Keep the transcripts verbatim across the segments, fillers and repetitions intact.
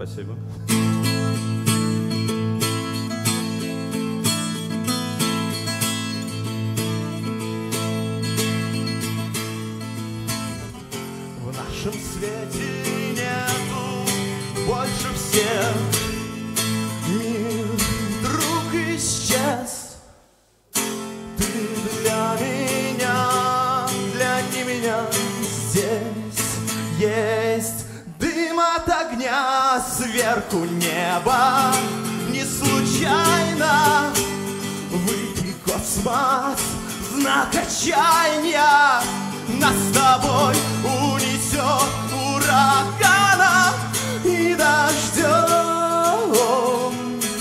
Спасибо. В нашем свете нету больше всех. Мир вдруг исчез. Ты для меня, для не меня. Здесь есть дым от огня, сверху небо. Не случайно выйти космос, знак отчаяния. Нас с тобой унесет ураганом и дождем.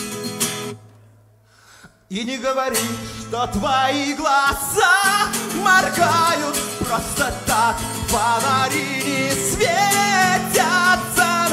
И не говори, что твои глаза моргают просто так. Фонари не светятся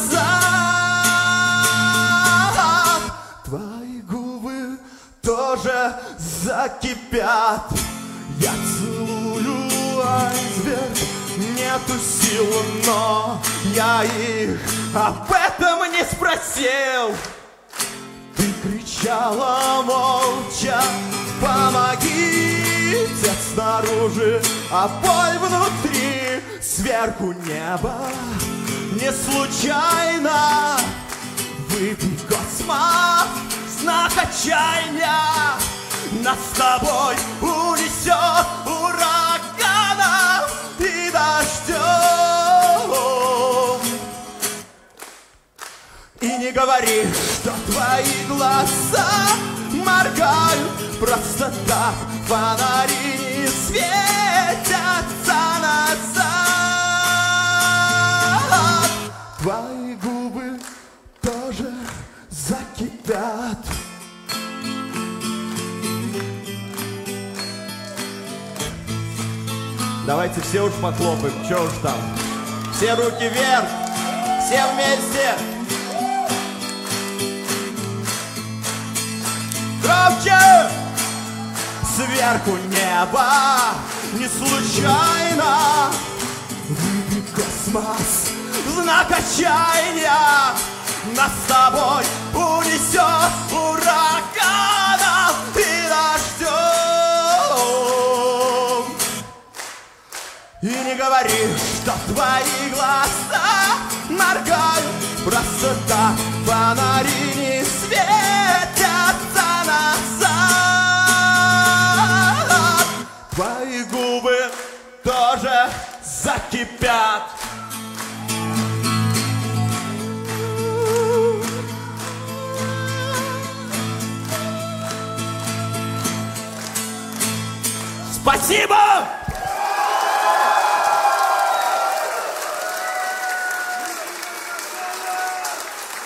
назад. Твои губы тоже закипят. Я целую айсберг, нету сил, но я их об этом не спросил. Ты кричала молча, помоги, дед снаружи, а боль внутри. Сверху небо, не случайно выпей космос, знак отчаяния. Нас с тобой унесет ураганом и дождем. И не говори, что твои глаза моргают просто так. Фонари не светятся назад. Твои губы тоже закипят. Давайте все уж похлопаем, что уж там. Все руки вверх, все вместе. Громче! Сверху небо, не случайно выпей космос, знак отчаяния. Нас с тобой унесет ураганом и дождем. И не говори, что твои глаза моргают просто так. Фонари не светятся назад. Твои губы тоже закипят. Спасибо!